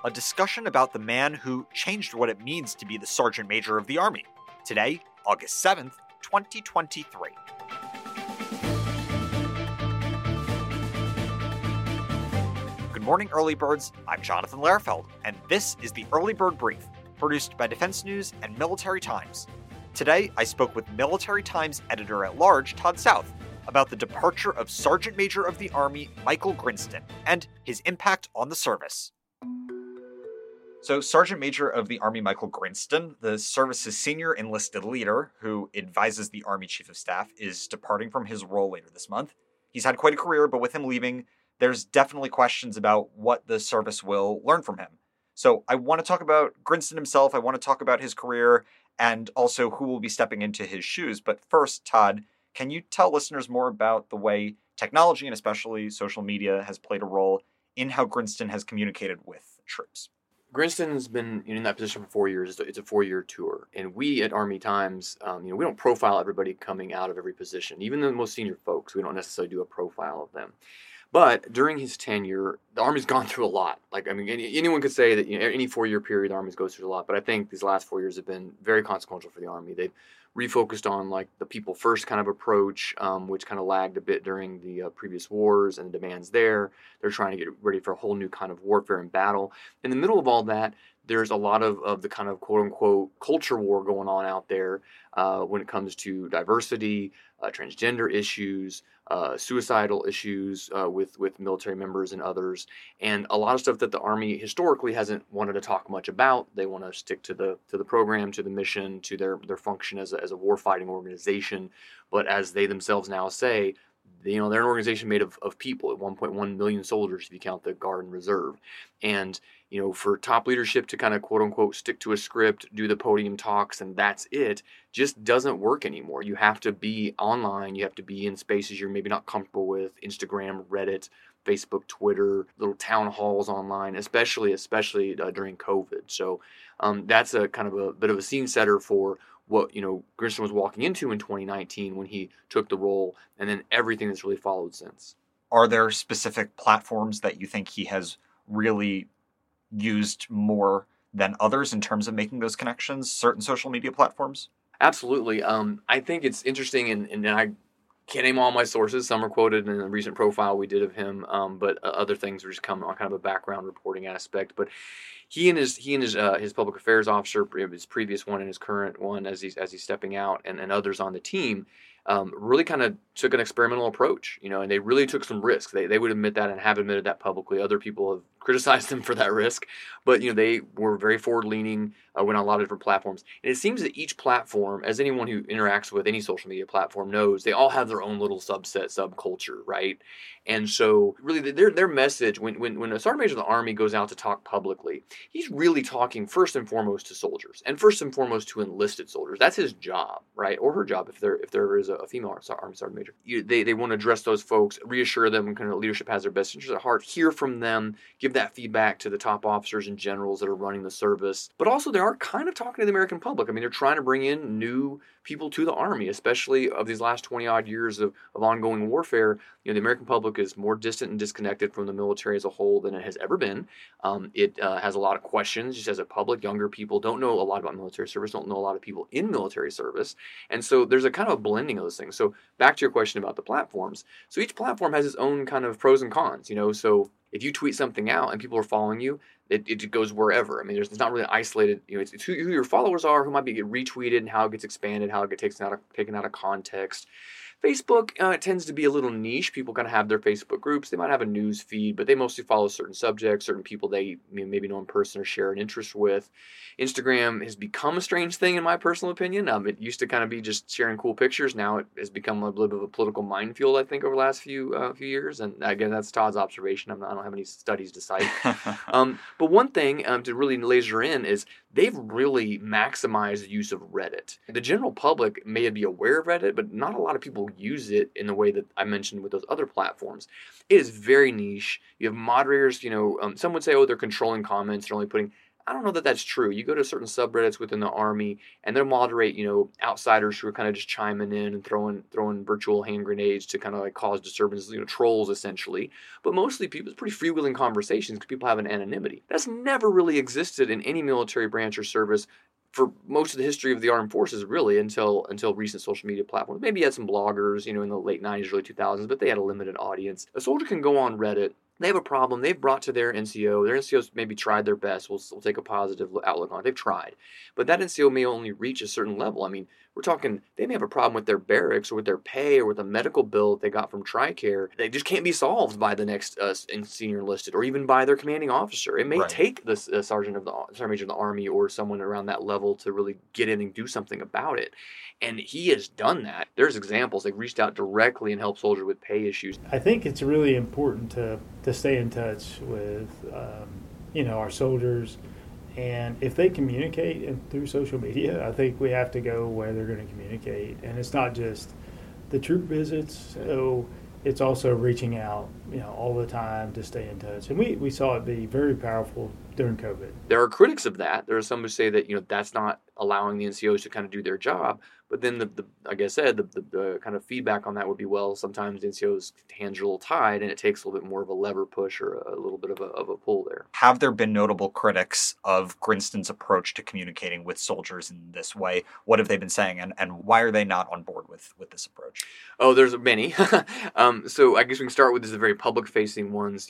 a discussion about the man who changed what it means to be the Sergeant Major of the Army. Today, August 7th, 2023. Good morning, Early Birds. I'm Jonathan Lehrfeld, and this is the Early Bird Brief, produced by Defense News and Military Times. Today, I spoke with Military Times editor-at-large Todd South about the departure of Sergeant Major of the Army Michael Grinston and his impact on the service. So, Sergeant Major of the Army Michael Grinston, the service's senior enlisted leader who advises the Army Chief of Staff, is departing from his role later this month. He's had quite a career, but with him leaving, there's definitely questions about what the service will learn from him. So I want to talk about Grinston himself, I want to talk about his career, and also who will be stepping into his shoes. But first, Todd, can you tell listeners more about the way technology, and especially social media, has played a role in how Grinston has communicated with troops? Grinston's been in that position for 4 years. It's a 4-year tour. And we at Army Times, we don't profile everybody coming out of every position. Even the most senior folks, we don't necessarily do a profile of them. But during his tenure, the Army's gone through a lot. Anyone could say that any 4-year period, the Army goes through a lot. But I think these last 4 years have been very consequential for the Army. They've refocused on the people first kind of approach, which kind of lagged a bit during the previous wars and the demands there. They're trying to get ready for a whole new kind of warfare and battle. In the middle of all that, there's a lot of the kind of quote-unquote culture war going on out there when it comes to diversity, transgender issues, suicidal issues with military members and others, and a lot of stuff that the Army historically hasn't wanted to talk much about. They want to stick to the program, to the mission, to their function as a warfighting organization. But as they themselves now say, they're an organization made of people, at 1.1 million soldiers if you count the Guard and Reserve. And for top leadership to kind of quote unquote stick to a script, do the podium talks, and that's it, just doesn't work anymore. You have to be online. You have to be in spaces you're maybe not comfortable with: Instagram, Reddit, Facebook, Twitter, little town halls online, especially during COVID. So that's a kind of a bit of a scene setter for what Grinston was walking into in 2019 when he took the role, and then everything that's really followed since. Are there specific platforms that you think he has really used more than others in terms of making those connections, certain social media platforms? Absolutely. I think it's interesting, and I can't name all my sources. Some are quoted in a recent profile we did of him, but other things are just come on kind of a background reporting aspect. But he and his public affairs officer, his previous one and his current one, as he's stepping out, and others on the team, really kind of took an experimental approach, and they really took some risks. They would admit that and have admitted that publicly. Other people have criticized them for that risk, but they were very forward-leaning, went on a lot of different platforms. And it seems that each platform, as anyone who interacts with any social media platform knows, they all have their own little subculture, right? And so really their message, when a Sergeant Major of the Army goes out to talk publicly, he's really talking first and foremost to soldiers, and first and foremost to enlisted soldiers. That's his job, right? Or her job if there is a female Army Sergeant Major. They want to address those folks, reassure them kind of leadership has their best interests at heart, hear from them, give that feedback to the top officers and generals that are running the service. But also they are kind of talking to the American public. I mean, they're trying to bring in new people to the Army, especially of these last 20-odd years of ongoing warfare. The American public is more distant and disconnected from the military as a whole than it has ever been. It has a lot of questions, just as a public. Younger people don't know a lot about military service, don't know a lot of people in military service. And so there's a kind of a blending of those things. So back to your question about the platforms. So each platform has its own kind of pros and cons, so if you tweet something out and people are following you, it goes wherever. I mean, it's not really isolated. It's who your followers are, who might get retweeted, and how it gets expanded, how it gets taken out of context. Facebook tends to be a little niche. People kind of have their Facebook groups. They might have a news feed, but they mostly follow certain subjects, certain people they maybe know in person or share an interest with. Instagram has become a strange thing, in my personal opinion. It used to kind of be just sharing cool pictures. Now it has become a little bit of a political minefield, I think, over the last few years. And again, that's Todd's observation. I don't have any studies to cite. But one thing to really laser in is they've really maximized the use of Reddit. The general public may be aware of Reddit, but not a lot of people use it in the way that I mentioned with those other platforms. It is very niche. You have moderators, some would say, oh, they're controlling comments, they're only putting... I don't know that that's true. You go to certain subreddits within the Army, and they'll moderate, outsiders who are kind of just chiming in and throwing virtual hand grenades to kind of like cause disturbances, trolls essentially. But mostly people, it's pretty freewheeling conversations because people have an anonymity. That's never really existed in any military branch or service for most of the history of the armed forces, really, until recent social media platforms. Maybe you had some bloggers, in the late 90s, early 2000s, but they had a limited audience. A soldier can go on Reddit. They have a problem they've brought to their NCO. Their NCO's maybe tried their best. We'll take a positive outlook on it. They've tried. But that NCO may only reach a certain level. I mean, we're talking, they may have a problem with their barracks or with their pay or with a medical bill that they got from TRICARE. They just can't be solved by the next senior enlisted or even by their commanding officer. It may take the sergeant major of the Army or someone around that level to really get in and do something about it. And he has done that. There's examples. They've reached out directly and helped soldiers with pay issues. I think it's really important to stay in touch with, our soldiers. And if they communicate through social media, I think we have to go where they're going to communicate. And it's not just the troop visits. So it's also reaching out, all the time to stay in touch. And we saw it be very powerful during COVID. There are critics of that. There are some who say that, that's not allowing the NCOs to kind of do their job. But then, like I said, the kind of feedback on that would be, well, sometimes the NCO's hands are a little tied, and it takes a little bit more of a lever push or a little bit of a pull there. Have there been notable critics of Grinston's approach to communicating with soldiers in this way? What have they been saying, and why are they not on board with this approach? Oh, there's many. So I guess we can start with the very public-facing ones.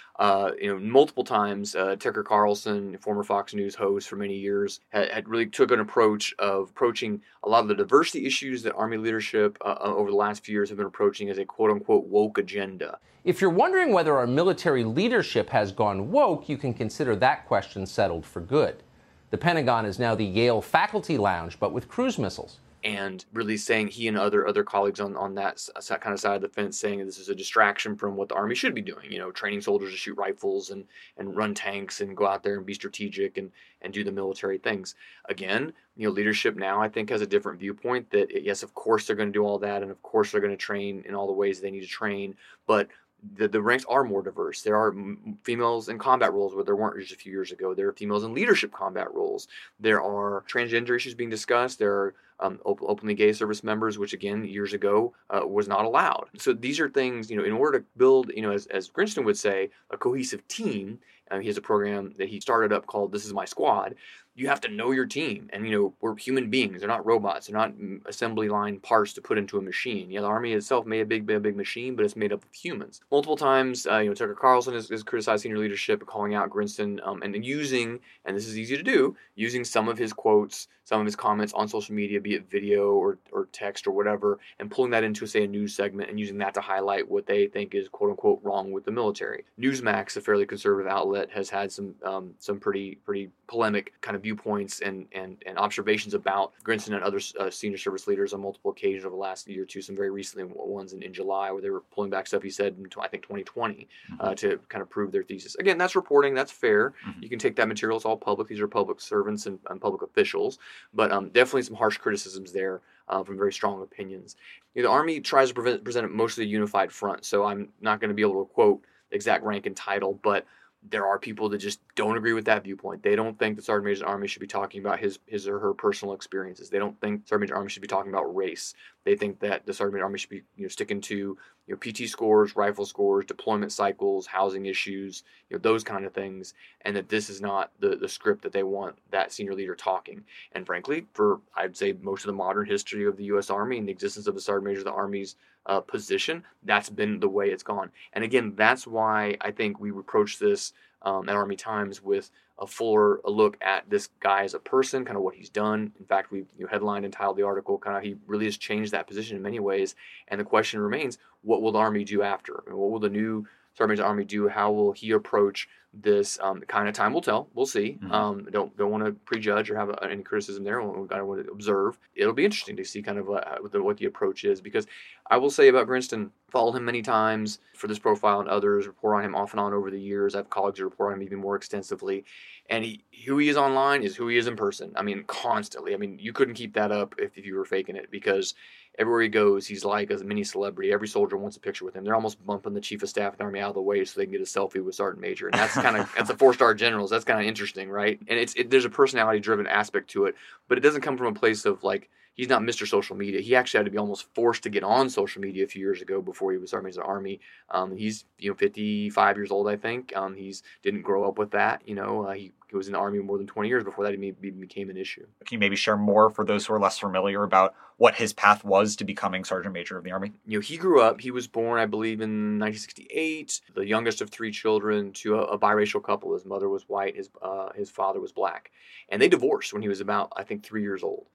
Multiple times, Tucker Carlson, former Fox News host for many years, had really took an approach of approaching a lot of the diversity issues that Army leadership over the last few years have been approaching as a quote-unquote woke agenda. If you're wondering whether our military leadership has gone woke, you can consider that question settled for good. The Pentagon is now the Yale Faculty Lounge, but with cruise missiles. And really saying, he and other colleagues on that kind of side of the fence, saying this is a distraction from what the Army should be doing, training soldiers to shoot rifles and run tanks and go out there and be strategic and do the military things. Again, leadership now I think has a different viewpoint that, yes, of course they're going to do all that, and of course they're going to train in all the ways they need to train, but the ranks are more diverse. There are females in combat roles where there weren't just a few years ago. There are females in leadership combat roles. There are transgender issues being discussed. There are openly gay service members, which again, years ago, was not allowed. So these are things, in order to build, as Grinston would say, a cohesive team. He has a program that he started up called This Is My Squad. You have to know your team. And, we're human beings. They're not robots. They're not assembly line parts to put into a machine. Yeah, the Army itself may be a big machine, but it's made up of humans. Multiple times, Tucker Carlson has criticized senior leadership, calling out Grinston, and using, and this is easy to do, using some of his quotes, some of his comments on social media, be it video or text or whatever, and pulling that into, say, a news segment and using that to highlight what they think is quote-unquote wrong with the military. Newsmax, a fairly conservative outlet, has had some pretty polemic kind of viewpoints and observations about Grinston and other senior service leaders on multiple occasions over the last year or two. Some very recently ones in July where they were pulling back stuff he said in, I think, 2020 to kind of prove their thesis. Again, that's reporting. That's fair. You can take that material. It's all public. These are public servants and public officials. But definitely some harsh criticisms there from very strong opinions. The Army tries to present it mostly a unified front, so I'm not going to be able to quote the exact rank and title, but there are people that just don't agree with that viewpoint. They don't think the Sergeant Major of the Army should be talking about his or her personal experiences. They don't think Sergeant Major of the Army should be talking about race. They think that the Sergeant Major of the Army should be sticking to PT scores, rifle scores, deployment cycles, housing issues, those kind of things, and that this is not the script that they want that senior leader talking. And frankly, for I'd say most of the modern history of the U.S. Army and the existence of the Sergeant Major of the Army's position, that's been the way it's gone. And again, that's why I think we approach this at Army Times with a fuller look at this guy as a person, kind of what he's done. In fact, we headlined and titled the article, kind of he really has changed that position in many ways. And the question remains, what will the Army do after? I mean, what will the new Sergeant Major of the Army do? How will he approach this? Kind of time will tell. We'll see. Don't want to prejudge or have any criticism there. We got to observe. It'll be interesting to see kind of what the approach is, because I will say about Grinston, Followed him many times for this profile and others, report on him off and on over the years. I have colleagues who report on him even more extensively. And who he is online is who he is in person. I mean, constantly. I mean, you couldn't keep that up if you were faking it, because everywhere he goes, he's like a mini celebrity. Every soldier wants a picture with him. They're almost bumping the chief of staff of the Army out of the way so they can get a selfie with Sergeant Major. And that's that's a 4-star generals. That's kind of interesting, right? And there's a personality-driven aspect to it, but it doesn't come from a place of like, he's not Mr. Social Media. He actually had to be almost forced to get on social media a few years ago before he was Sergeant Major of the Army. He's 55 years old, I think. He's didn't grow up with that. He was in the Army more than 20 years before that even became an issue. Can you maybe share more for those who are less familiar about what his path was to becoming Sergeant Major of the Army? He grew up. He was born, I believe, in 1968. The youngest of 3 children to a biracial couple. His mother was white. His father was black, and they divorced when he was about, I think, 3 years old.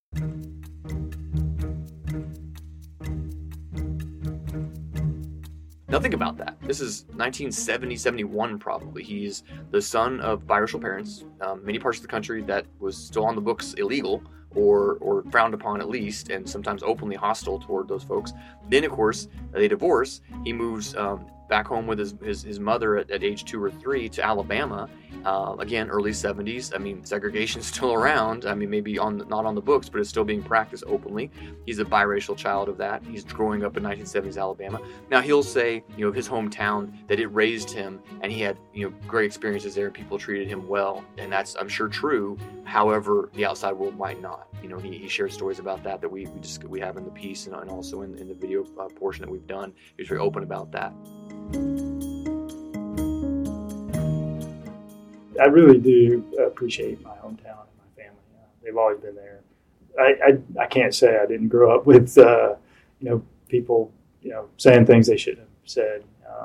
Now think about that. This is 1970, 71 probably. He's the son of biracial parents. Many parts of the country that was still on the books illegal or frowned upon at least, and sometimes openly hostile toward those folks. Then, of course, they divorce. He moves back home with his mother at age 2 or 3 to Alabama. Again, early 70s. I mean, segregation's still around. I mean, maybe not on the books, but it's still being practiced openly. He's a biracial child of that. He's growing up in 1970s Alabama. Now, he'll say, of his hometown that it raised him, and he had, great experiences there, and people treated him well. And that's, I'm sure, true. However, the outside world might not. He shared stories about that we have in the piece and also in the video portion that we've done. He was very open about that. I really do appreciate my hometown and my family. They've always been there. I can't say I didn't grow up with people saying things they shouldn't have said.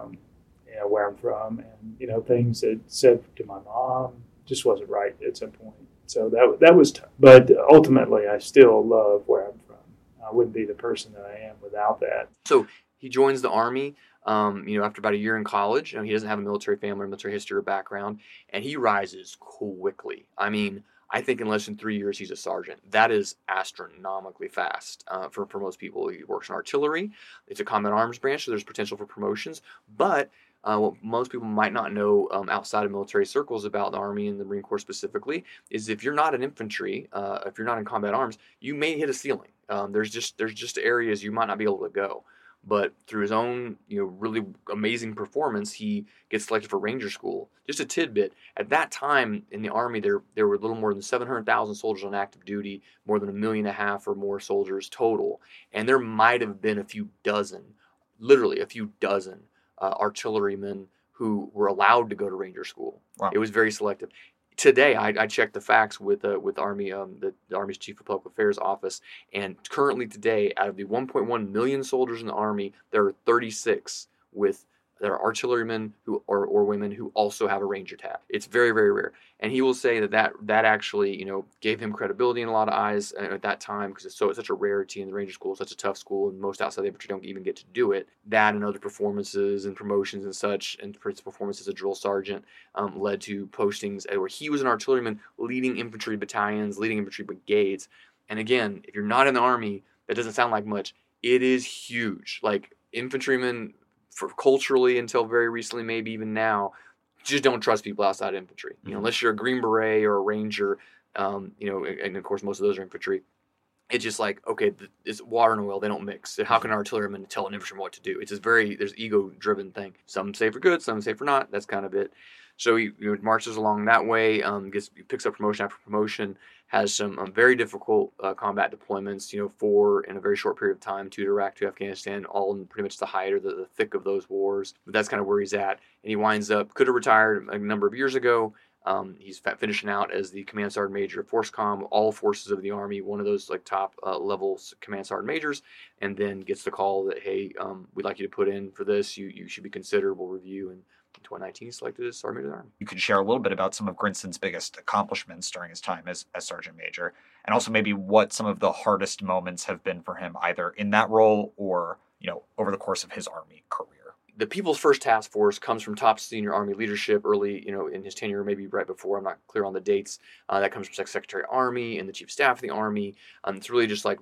Where I'm from, and things that said to my mom just wasn't right at some point. So that was tough. But ultimately, I still love where I'm from. I wouldn't be the person that I am without that. So he joins the Army. After about a year in college. He doesn't have a military family or military history or background, and he rises quickly. I mean, I think in less than 3 years, he's a sergeant. That is astronomically fast for most people. He works in artillery. It's a combat arms branch, so there's potential for promotions. But what most people might not know outside of military circles about the Army and the Marine Corps specifically is if you're not in infantry, if you're not in combat arms, you may hit a ceiling. There's just areas you might not be able to go. But through his own, really amazing performance, he gets selected for Ranger School. Just a tidbit, at that time in the Army, there were a little more than 700,000 soldiers on active duty, more than 1.5 million or more soldiers total. And there might have been a few dozen, literally a few dozen, artillerymen who were allowed to go to Ranger School. Wow. It was very selective. Today, I checked the facts with Army, the Army's Chief of Public Affairs office, and currently today, out of the 1.1 million soldiers in the Army, there are 36 that are artillerymen or women who also have a Ranger tab. It's very, very rare. And he will say that actually, gave him credibility in a lot of eyes at that time because it's such a rarity, and the Ranger School is such a tough school, and most outside the infantry don't even get to do it. That and other performances and promotions and such, and his performance as a drill sergeant led to postings where he was an artilleryman leading infantry battalions, leading infantry brigades. And again, if you're not in the Army, that doesn't sound like much. It is huge. Like, infantrymen, for culturally until very recently, maybe even now, just don't trust people outside infantry. Unless you're a Green Beret or a Ranger, and of course most of those are infantry. It's just like, okay, it's water and oil, they don't mix. How can an artilleryman tell an infantryman what to do? It's just there's ego-driven thing. Some say for good, some say for not. That's kind of it. So he marches along that way, picks up promotion after promotion, has some very difficult combat deployments, in a very short period of time, 2 to Iraq, 2 to Afghanistan, all in pretty much the height or the thick of those wars. But that's kind of where he's at. And he winds up, could have retired a number of years ago. He's finishing out as the Command Sergeant Major of FORSCOM, all forces of the Army, one of those top levels Command Sergeant Majors, and then gets the call that, hey, we'd like you to put in for this. You should be considered. We'll review. And in 2019, he selected as Sergeant Major of the Army. You could share a little bit about some of Grinston's biggest accomplishments during his time as Sergeant Major, and also maybe what some of the hardest moments have been for him, either in that role or, over the course of his Army career. The People's First Task Force comes from top senior Army leadership early, in his tenure, maybe right before. I'm not clear on the dates. That comes from Secretary of Army and the Chief of Staff of the Army. It's really just like really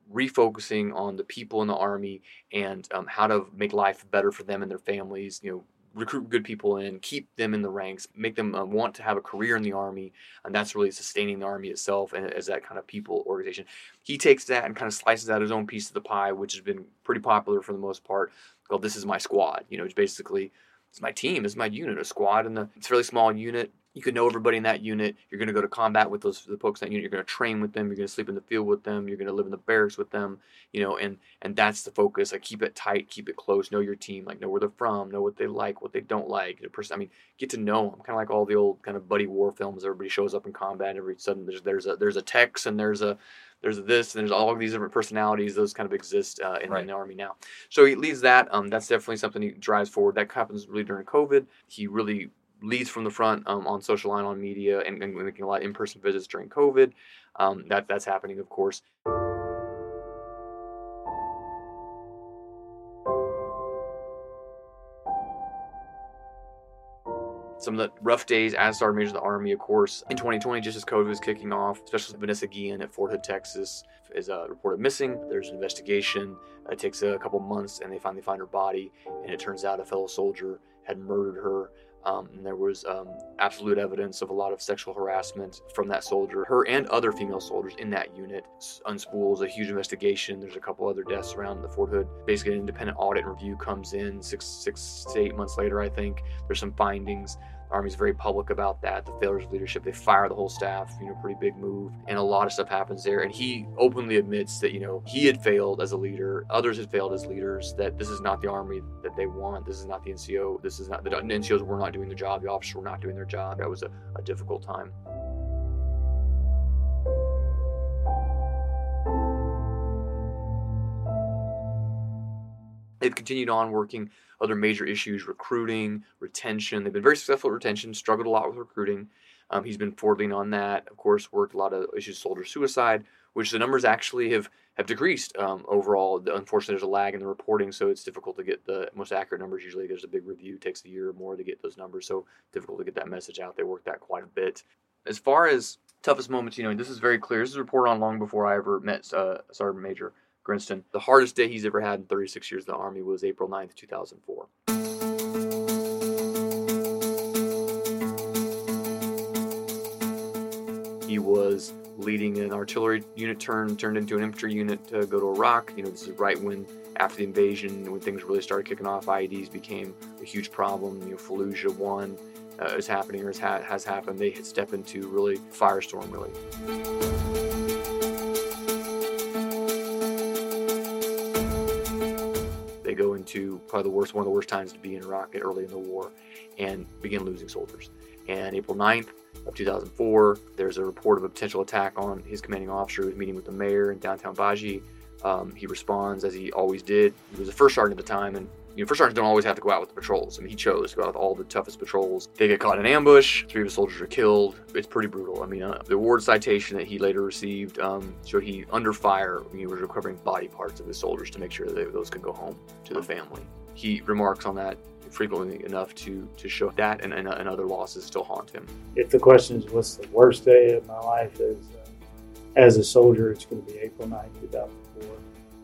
refocusing on the people in the Army and how to make life better for them and their families, recruit good people in, keep them in the ranks, make them want to have a career in the Army, and that's really sustaining the Army itself and as that kind of people organization. He takes that and kind of slices out his own piece of the pie, which has been pretty popular for the most part, called This Is My Squad. It's basically, it's my team, it's my unit, a squad, and it's a fairly small unit. You can know everybody in that unit. You're going to go to combat with the folks in that unit. You're going to train with them. You're going to sleep in the field with them. You're going to live in the barracks with them. And that's the focus. Like, keep it tight, keep it close. Know your team. Like, know where they're from. Know what they like, what they don't like. Get to know them. Kind of like all the old kind of buddy war films. Everybody shows up in combat. Every sudden there's a Tex and there's this and there's all of these different personalities. Those kind of exist in the Army now. So he leads that. That's definitely something he drives forward. That happens really during COVID. He really leads from the front on social line, on media, and making a lot of in-person visits during COVID. That's happening, of course. Some of the rough days as Sergeant Major of the Army, of course, in 2020, just as COVID was kicking off, especially Vanessa Guillen at Fort Hood, Texas, is reported missing. There's an investigation. It takes a couple months, and they finally find her body, and it turns out a fellow soldier had murdered her. And there was absolute evidence of a lot of sexual harassment from that soldier, her and other female soldiers in that unit. Unspools a huge investigation. There's a couple other deaths around the Fort Hood. Basically, an independent audit and review comes in 6 to 8 months later, I think. There's some findings. The Army's very public about that. The failures of leadership. They fire the whole staff. Pretty big move. And a lot of stuff happens there. And he openly admits that, he had failed as a leader. Others had failed as leaders. That this is not the Army that they want. This is not the NCO. This is not the NCOs were not doing their job. The officers were not doing their job. That was a difficult time. They've continued on working other major issues, recruiting, retention. They've been very successful at retention, struggled a lot with recruiting. He's been forwarding on that. Of course, worked a lot of issues, soldier suicide, which the numbers actually have decreased overall. Unfortunately, there's a lag in the reporting, so it's difficult to get the most accurate numbers. Usually there's a big review. It takes a year or more to get those numbers, so difficult to get that message out. They worked that quite a bit. As far as toughest moments, this is very clear. This is reported on long before I ever met Sergeant Major Grinston. The hardest day he's ever had in 36 years in the Army was April 9th, 2004. He was leading an artillery unit turned into an infantry unit to go to Iraq. This is right when, after the invasion, when things really started kicking off, IEDs became a huge problem. Fallujah 1 is happening or has happened. They step into really firestorm, really. They go into probably one of the worst times to be in Iraq early in the war and begin losing soldiers. And April 9th of 2004, there's a report of a potential attack on his commanding officer who was meeting with the mayor in downtown Baji. He responds as he always did. He was a first sergeant at the time, and first sergeants don't always have to go out with the patrols. He chose to go out with all the toughest patrols. They get caught in an ambush. 3 of his soldiers are killed. It's pretty brutal. The award citation that he later received showed he, under fire, was recovering body parts of his soldiers to make sure that those could go home to the family. He remarks on that frequently enough to show that and other losses still haunt him. If the question is what's the worst day of my life as a soldier, it's going to be April 9th, 2004.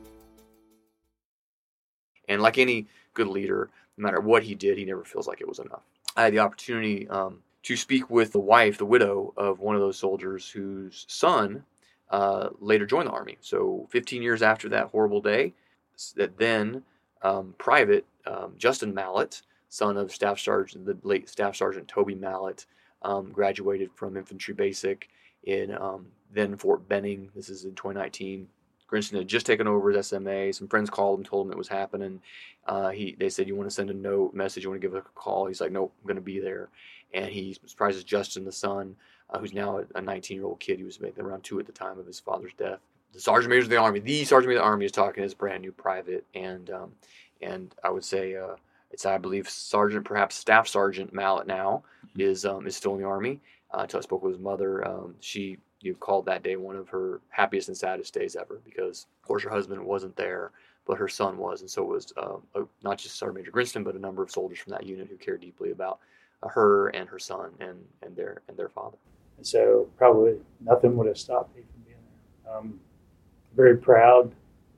And like any good leader, no matter what he did, he never feels like it was enough. I had the opportunity to speak with the wife, the widow of one of those soldiers whose son later joined the Army. So 15 years after that horrible day, that then Private Justin Mallett, son of the late Staff Sergeant Toby Mallett, graduated from Infantry Basic in then Fort Benning. This is in 2019. Grinston had just taken over as SMA. Some friends called him, told him it was happening. They said, "You want to send a note, message? You want to give a call?" He's like, "Nope, I'm going to be there." And he surprises Justin, the son, who's now a 19-year-old kid. He was maybe around 2 at the time of his father's death. The Sergeant Major of the Army, is talking to his brand new private, and I would say it's, I believe, perhaps Staff Sergeant Mallett now is still in the Army. Until I spoke with his mother, she called that day one of her happiest and saddest days ever, because of course her husband wasn't there, but her son was, and so was not just Sergeant Major Grinston, but a number of soldiers from that unit who cared deeply about her and her son and their father. And so probably nothing would have stopped me from being there. very proud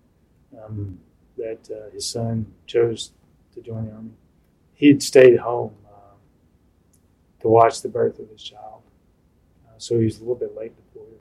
that his son chose to join the Army. He had stayed home to watch the birth of his child. So he was a little bit late deployed,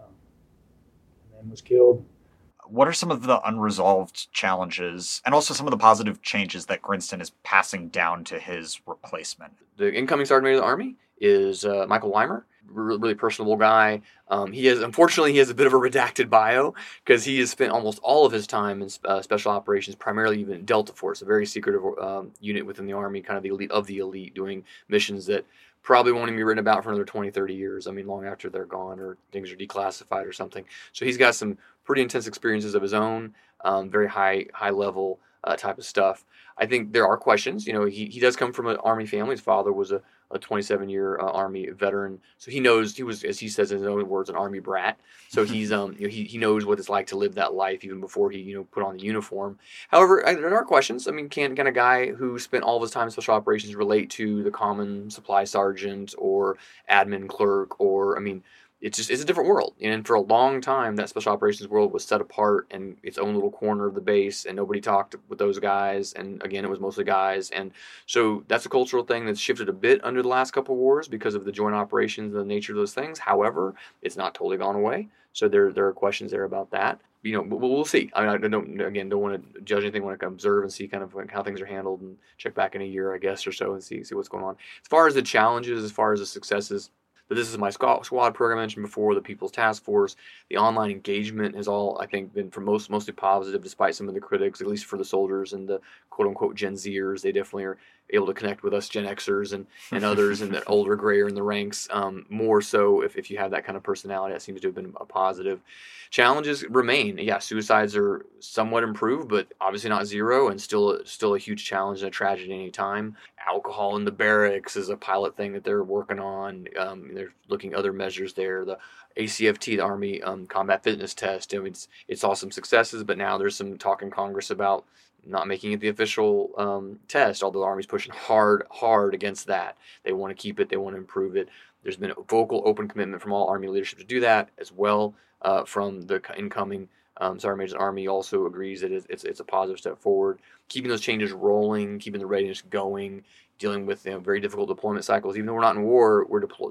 and then was killed. What are some of the unresolved challenges and also some of the positive changes that Grinston is passing down to his replacement? The incoming Sergeant Major of the Army is Michael Weimer, really personable guy. Unfortunately, he has a bit of a redacted bio because he has spent almost all of his time in special operations, primarily even Delta Force, a very secretive unit within the Army, kind of the elite of the elite, doing missions that probably won't even be written about for another 20, 30 years. I mean, long after they're gone or things are declassified or something. So he's got some pretty intense experiences of his own, very high level type of stuff. I think there are questions. You know, he does come from an Army family. His father was a 27-year Army veteran, so he knows, he was, as he says in his own words, an Army brat. So he's he knows what it's like to live that life even before he put on the uniform. However, there are questions. I mean, can a guy who spent all of his time in special operations relate to the common supply sergeant or admin clerk? Or, I mean, it's a different world. And for a long time, that special operations world was set apart in its own little corner of the base, and nobody talked with those guys. And again, it was mostly guys. And so that's a cultural thing that's shifted a bit under the last couple of wars because of the joint operations and the nature of those things. However, it's not totally gone away. So there are questions there about that. We'll see. I don't want to judge anything. When I can observe and see kind of how things are handled and check back in a year, I guess, or so, and see what's going on. As far as the challenges, as far as the successes, this is my squad program I mentioned before, the People's Task Force. The online engagement has all, I think, been for mostly positive, despite some of the critics, at least for the soldiers and the quote-unquote Gen Zers. They definitely are able to connect with us Gen Xers and others and the older grayer in the ranks, more so if you have that kind of personality. That seems to have been a positive. Challenges remain. Yeah, suicides are somewhat improved, but obviously not zero, and still a huge challenge and a tragedy any time. Alcohol in the barracks is a pilot thing that they're working on. They're looking at other measures there. The ACFT, the Army Combat Fitness Test, it's all some successes, but now there's some talk in Congress about not making it the official test, although the Army's pushing hard against that. They want to keep it. They want to improve it. There's been a vocal, open commitment from all Army leadership to do that as well. From the incoming Sergeant Major of the Army also agrees that it's a positive step forward. Keeping those changes rolling, keeping the readiness going, dealing with very difficult deployment cycles. Even though we're not in war,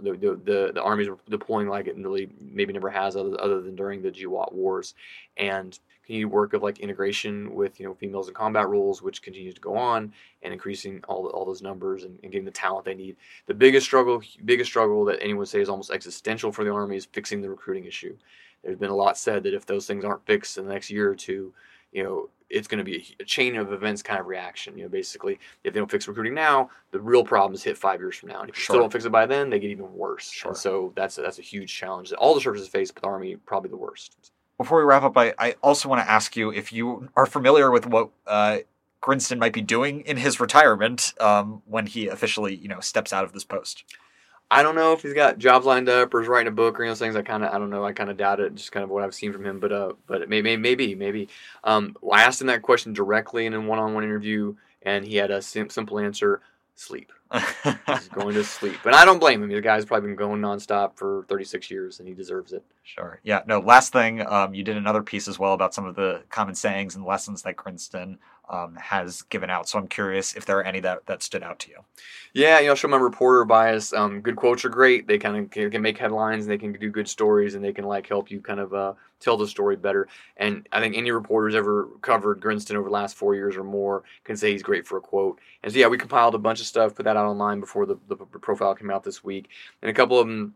the Army's deploying like it really maybe never has other than during the GWOT wars. And continued work of integration with females in combat roles, which continues to go on, and increasing all those numbers and getting the talent they need. The biggest struggle that anyone would say is almost existential for the Army is fixing the recruiting issue. There's been a lot said that if those things aren't fixed in the next year or two, it's going to be a chain of events kind of reaction. Basically, if they don't fix recruiting now, the real problems hit 5 years from now. And if you still don't fix it by then, they get even worse. Sure. And so that's a huge challenge that all the services face, but the Army probably the worst. Before we wrap up, I also want to ask you if you are familiar with what Grinston might be doing in his retirement when he officially, steps out of this post. I don't know if he's got jobs lined up or is writing a book or those things. I don't know. I kind of doubt it. Just kind of what I've seen from him. But maybe. I asked him that question directly in a one-on-one interview, and he had a simple answer: sleep. He's going to sleep. And I don't blame him. The guy's probably been going nonstop for 36 years, and he deserves it. Sure. Yeah. No, last thing, you did another piece as well about some of the common sayings and lessons that Grinston has given out. So I'm curious if there are any that stood out to you. Yeah, show my reporter bias. Good quotes are great. They kind of can make headlines, and they can do good stories, and they can help you kind of tell the story better. And I think any reporter who's ever covered Grinston over the last 4 years or more can say he's great for a quote. And so yeah, we compiled a bunch of stuff, put that out online before the profile came out this week, and a couple of them.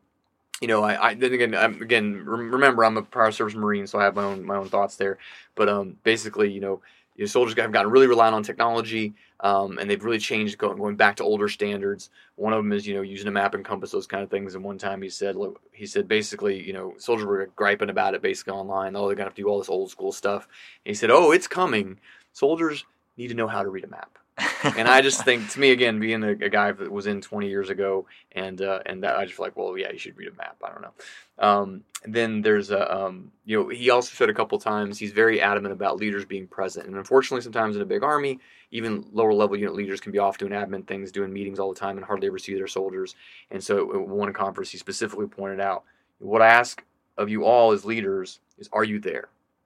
Remember, I'm a prior service Marine, so I have my own thoughts there. But basically, soldiers have gotten really reliant on technology, and they've really changed going back to older standards. One of them is, using a map and compass, those kind of things. And one time he said basically, soldiers were griping about it basically online. Oh, they're going to have to do all this old school stuff. And he said, oh, it's coming. Soldiers need to know how to read a map. And I just think, to me, again, being a guy that was in 20 years ago, and that I just feel like, well, yeah, you should read a map. I don't know. And then there's he also said a couple times he's very adamant about leaders being present. And unfortunately, sometimes in a big army, even lower level unit leaders can be off doing admin things, doing meetings all the time, and hardly ever see their soldiers. And so at one conference, he specifically pointed out, what I ask of you all as leaders is, are you there?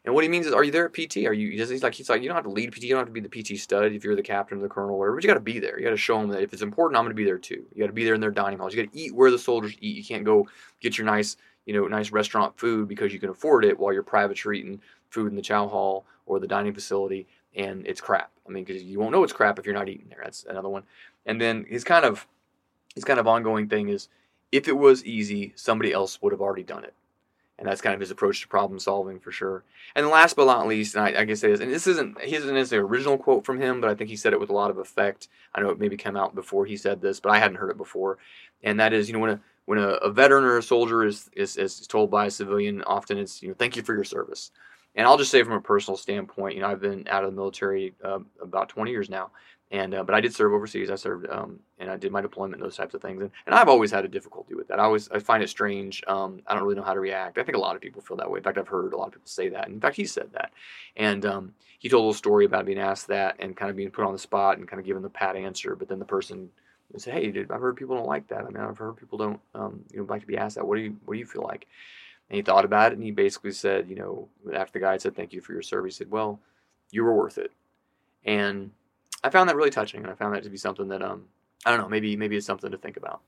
And what he means is, are you there at PT? Are you? He's like, you don't have to lead PT. You don't have to be the PT stud if you're the captain or the colonel or whatever. But you got to be there. You got to show them that if it's important, I'm going to be there too. You got to be there in their dining halls. You got to eat where the soldiers eat. You can't go get your nice restaurant food because you can afford it while your privates are eating food in the chow hall or the dining facility and it's crap. I mean, because you won't know it's crap if you're not eating there. That's another one. And then his kind of ongoing thing is, if it was easy, somebody else would have already done it. And that's kind of his approach to problem solving for sure. And last but not least, and I can say this, and he isn't necessarily an original quote from him, but I think he said it with a lot of effect. I know it maybe came out before he said this, but I hadn't heard it before. And that is, when a veteran or a soldier is told by a civilian, often it's, thank you for your service. And I'll just say from a personal standpoint, I've been out of the military about 20 years now. But I did serve overseas. I served, and I did my deployment and those types of things. And I've always had a difficulty with that. I find it strange. I don't really know how to react. I think a lot of people feel that way. In fact, I've heard a lot of people say that. In fact, he said that. And he told a little story about being asked that and kind of being put on the spot and kind of given the pat answer. But then the person said, hey, dude, I've heard people don't like that. I mean, I've heard people don't like to be asked that. What do you feel like? And he thought about it, and he basically said, after the guy had said, thank you for your service, he said, well, you were worth it. And I found that really touching, and I found that to be something that, I don't know, maybe it's something to think about.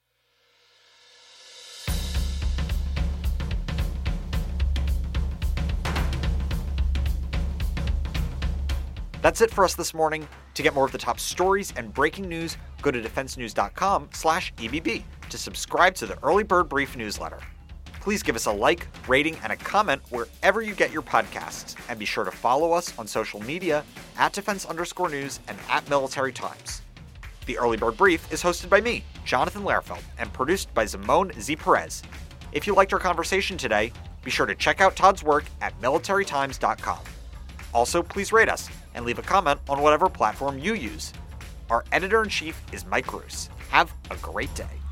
That's it for us this morning. To get more of the top stories and breaking news, go to defensenews.com/EBB to subscribe to the Early Bird Brief newsletter. Please give us a like, rating, and a comment wherever you get your podcasts, and be sure to follow us on social media @Defense_News and @Military Times. The Early Bird Brief is hosted by me, Jonathan Lehrfeld, and produced by Simone Z. Perez. If you liked our conversation today, be sure to check out Todd's work at militarytimes.com. Also, please rate us and leave a comment on whatever platform you use. Our editor-in-chief is Mike Roos. Have a great day.